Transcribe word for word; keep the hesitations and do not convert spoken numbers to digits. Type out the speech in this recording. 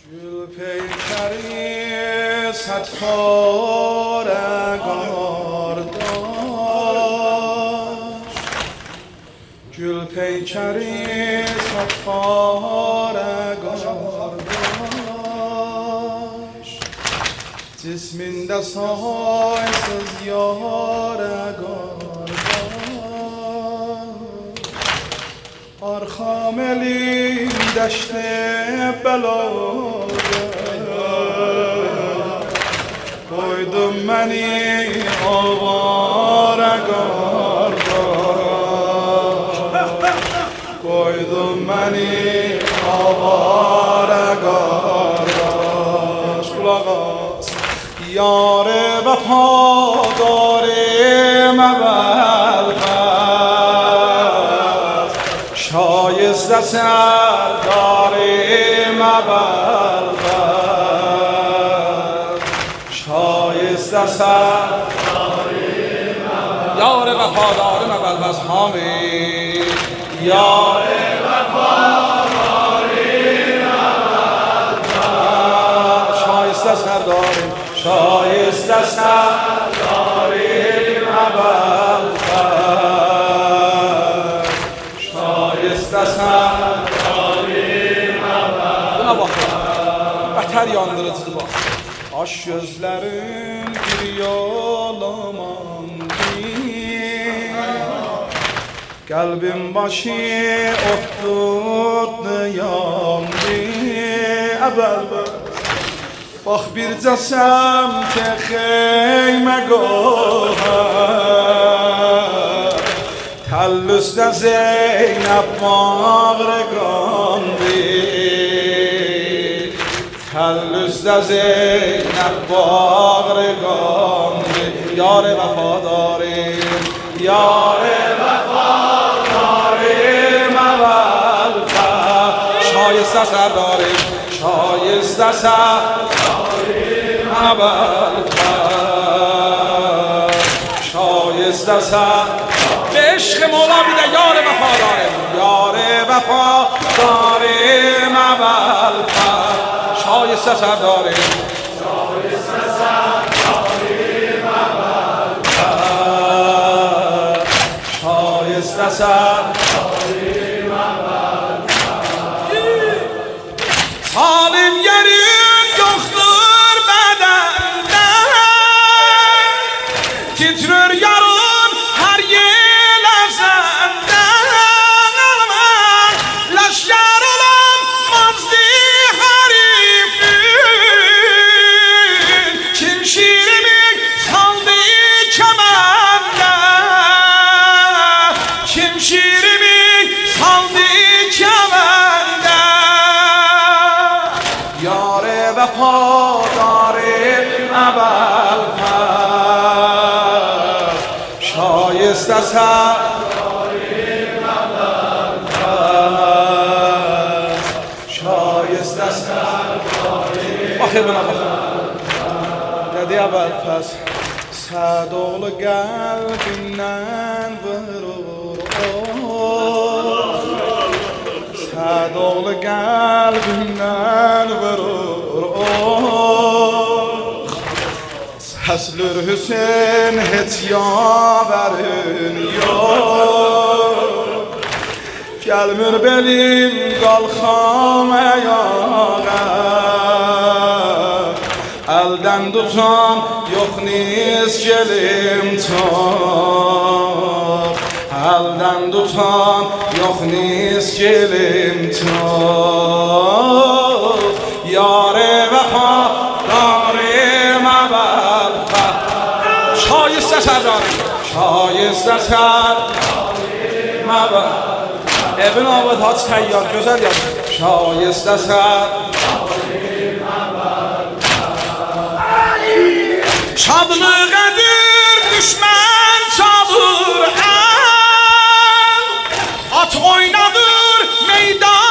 گل پیکری ستارگار داشت گل پیکری ستارگار داشت جسمinde saysız yaragar Arxam elim dəştə bəladır Qoydum məni avara qardaş Qoydum məni avara qardaş Qulaq as Yar vəfadarım əvvəl شایسته سرداریم اول شایسته سرداریم اول یار وفاداریم اول بس حامی یار وفاداریم اول شایسته سرداریم شایسته سرداریم اول Buna baxın, bətər yandırıcıdır bax Aş gözlərin bir yolamandı Qəlbim başı otdurdu yandı Əvvəl bax bircə səmtə xeymə qohar Təllüsdə Zeynəb bağrıqandı Təllüsdə Zeynəb bağrıqandı Yar vəfadarım, yar vəfadarım əvvəlfər Şayistə sərdarım, şayistə sərdarım əvvəlfər Şayistə sərdarım به عشق مولا بیده یار وفادارم یار وفادارم اول پر شایسته سردارم شایسته سردارم اول پر شایسته سردارم اول پر سالم yerin yoktur bedende titrer yarın her yer وفادارم اول پر شایسته سردارم اول پر شایسته سردارم آخه بنا dedi اول پس صدوق قلبimden vurur صدوق قلبimden vurur Həslür Hüseyin heç yaverin yok Gəlmir belim qalxam ayağa Əldən tutan yox niz gelim çok Əldən tutan yox niz gelim çok Yar vəfadarım əvvəl Şayisته سردارم شایسته سردارم اول ابن آباد حاج تیار güzel yaz شایسته سردارم اول şadlığıdır düşman çalır el at oynadır meydan